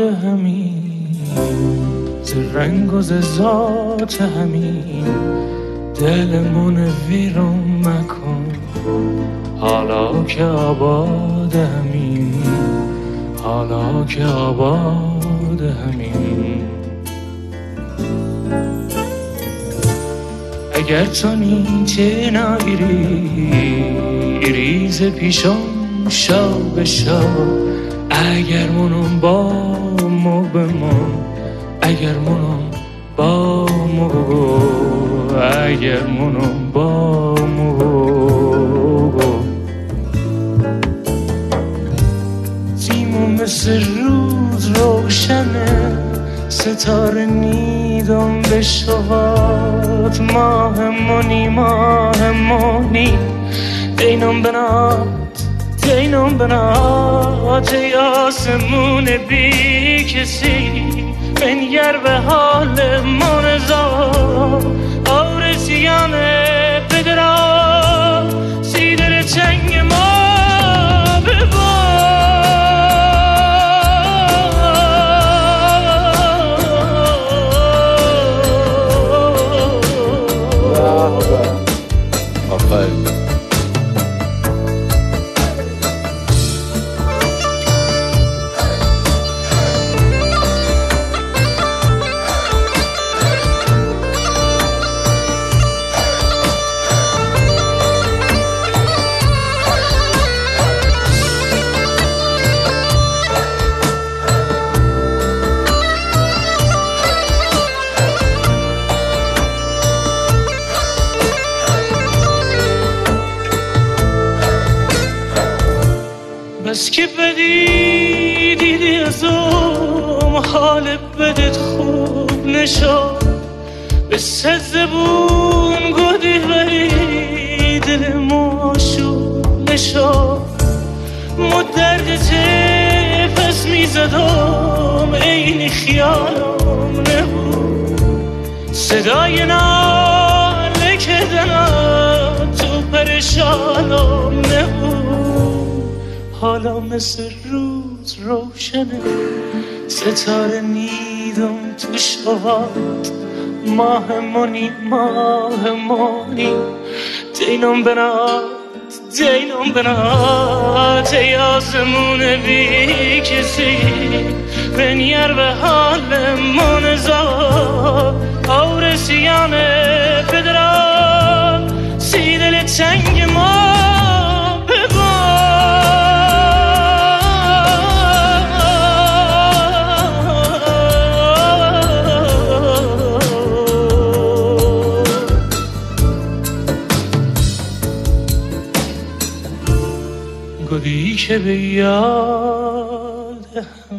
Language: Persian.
همین، ز رنگ و ز ذات همین، دلمون ویرون مکن. حالا که آباد همین، حالا که آباد همین. اگر تو نیچه نگیری ریز پیشم شا به شا، اگر منم با مو بمون، اگر منم با مو، اگر منم با مو. زیمون مثل روز روشنه، ستاره نیدم به شوات. ماه مانی دینم بنات، دینم بنات. ای آسمون بی کسی بنگر به حال منزا. آرزیان بدرا سیدر چنگ ما ببا. بس که بدی دیدی ازم، حال بدت خوب نشد. به سزبون گودی بری دل ماشون نشد. مدرد پس میزدم اینی خیالم نبود. صدای ناله که دلم تو پرشانم نبود. حالا مثل روز روشنه، ستاره نیدم تو شوات. ماه مانی دینم بنات، دینم بنات. ای آسمون بی کسی بنیر به حال منزا. آرزیان پدران سیدل چنگ ما گودی که به یاد